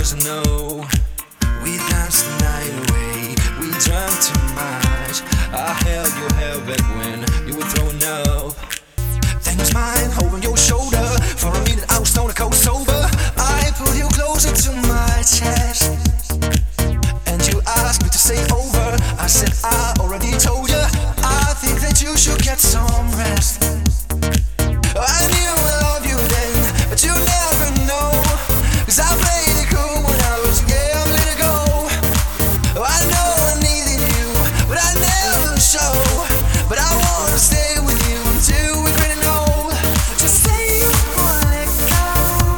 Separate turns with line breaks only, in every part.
doesn't know. We danced the night away, we drank too much. I held your hair back when you were throwing up. Then was mine over your shoulder. For a minute I was stone cold sober. I pulled you closer to my chest, and you asked me to stay over. I said I already told you. I think that you should get some rest. I knew I loved you then, but you never know. 'Cause I played it cool when I was gambling to go. I know I needed you, but I never show. But I wanna stay with you until we're great and old. Just say you wanna let go.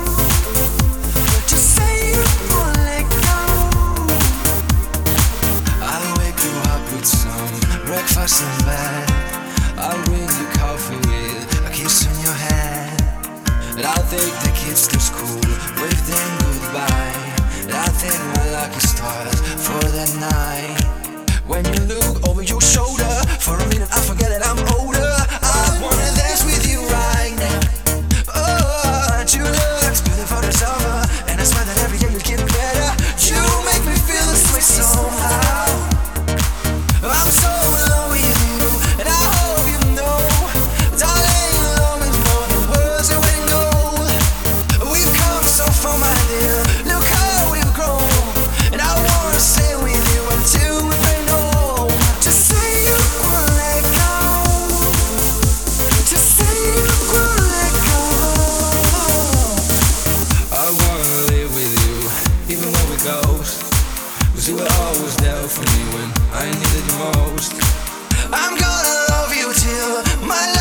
Just say you wanna let go. I'll wake you up with some breakfast in bed. I'll bring you coffee with a kiss on your head. And I'll take the kids to school, wave them goodbye. And I'll thank my lucky stars for that night. When you look over your shoulder, for a minute I forget that I'm older. I wanna dance with you right now. Oh, you look beautiful this summer, and I swear that every year you get better. You make me feel this way somehow. I'm so in love with you, and I hope you know, darling, love is more than words that we know. We've come so far, my dear. Look how we've grown, and I wanna stay with you until we bring home. Just say you wanna let go. Just say you wanna let go. I wanna live with you, even when we ghost. 'Cause you were always there for me when I needed you most. I'm gonna love you till my life